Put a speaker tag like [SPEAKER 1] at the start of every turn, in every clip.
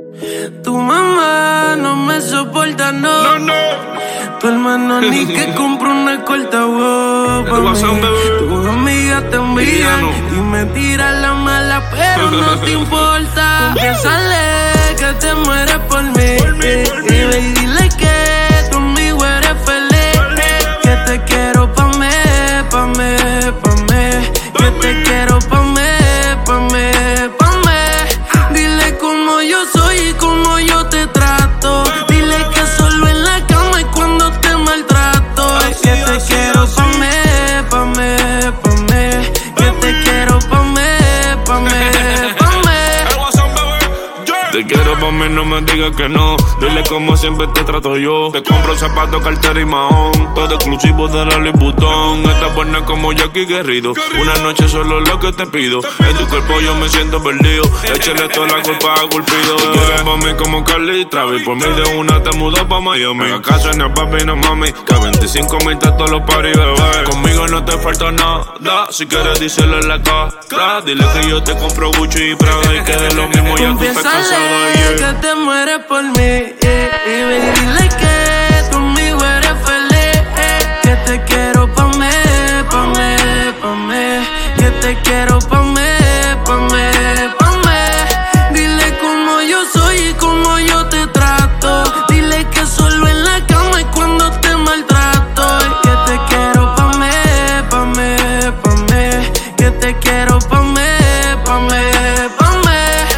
[SPEAKER 1] Tu mamá no me soporta, no. Tu hermano ni que compra una corta guapa. Tus amigas te envían y me tiran la mala, pero no te importa. Confiésale que te mueres por mí. Y dile que tú conmigo eres feliz. Que te quiero pa' mí, pa' mí, pa' mí. Que te quiero pa' mí, pa' mí, pa' mí. Dile cómo yo soy y cómo yo te trato. Dile que solo en la cama es cuando te maltrato. Que te quiero pa' mí, pa' mí, pa' mí. Que te quiero pa' mí, pa' mí, pa' mí.
[SPEAKER 2] Te quiero pa' mí, no me digas que no. Dile como siempre te trato yo. Te compro zapatos, cartera y mahón. Todo exclusivo de la Louis Vuitton. Estás buena como Jackie Guerrido. Una noche solo es lo que te pido. En tu cuerpo yo me siento perdido. Échale toda la culpa a Culpido. Te quiero pa' mí como Carly y Travis. Por mí de una te mudó pa' Miami. Acaso no es papi, no mami. Que 25,000 te todos los paris, bebé. Conmigo no te falta nada. Si quieres díselo en la cara. Dile que yo te compro Gucci y Prada. Y que de lo mismo ya tú estás cansada.
[SPEAKER 1] Que te mueres por mí. Y dile que conmigo eres feliz. Que te quiero pa' mí, pa' mí, pa' mí. Que te quiero pa' mí, pa' mí, pa' mí. Dile cómo yo soy y cómo yo te trato. Dile que solo en la cama es cuando te maltrato. Que te quiero pa' mí, pa' mí, pa' mí. Que te quiero pa' mí, pa' mí, pa' mí.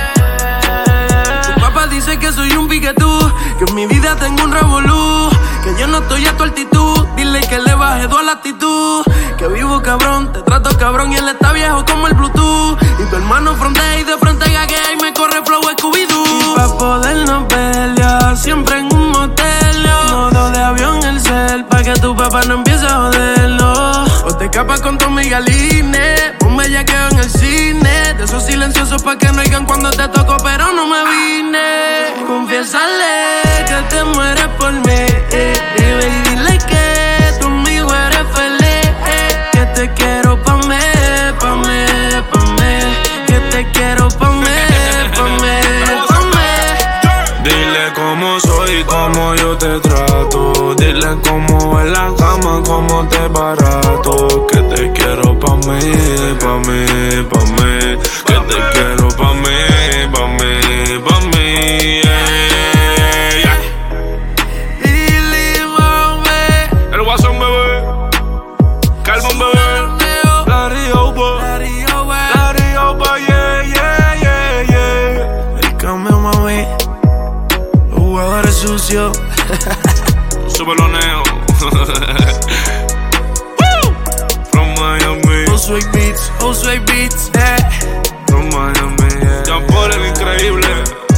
[SPEAKER 1] Tu papá dice que soy un piquetú, que en mi vida tengo un revolú, que yo no estoy a tu altitud. Dile que le baje toda la actitud, que vivo cabrón, te trato cabrón y él está viejo como el Bluetooth. Y tu hermano frontea y de frente gaguea y me corre flow Scooby-Doo. Y pa' podernos pelear siempre en un motel, modo de avión el cel, pa' que tu papá no empiece a joderlo. O te escapas con tu amiga Line, un bellaqueo en el cine, de esos silenciosos pa' que no oigan cuando te toco, pero no me vine. Confiésale que te mueres por mí. Y dile que tú conmigo eres feliz. Que te quiero pa' mí, pa' mí, pa' mí. Que te quiero pa' mí, pa' mí, pa' mí.
[SPEAKER 2] Dile cómo soy y cómo yo te trato. Dile cómo en la cama, cómo te barato. Que te quiero pa' mí, pa' mí, pa' mí. Que te quiero pa' mí, pa' mí, pa' mí. El Guasón, bebé. Calmon, bebé. Larry Oba, yeah, yeah, yeah, yeah.
[SPEAKER 1] El cambio, mami. Los jugadores sucios.
[SPEAKER 2] Súbelo, Neo. From Miami.
[SPEAKER 1] Josue Beats,
[SPEAKER 2] From Miami, yeah. John Paul, el increíble.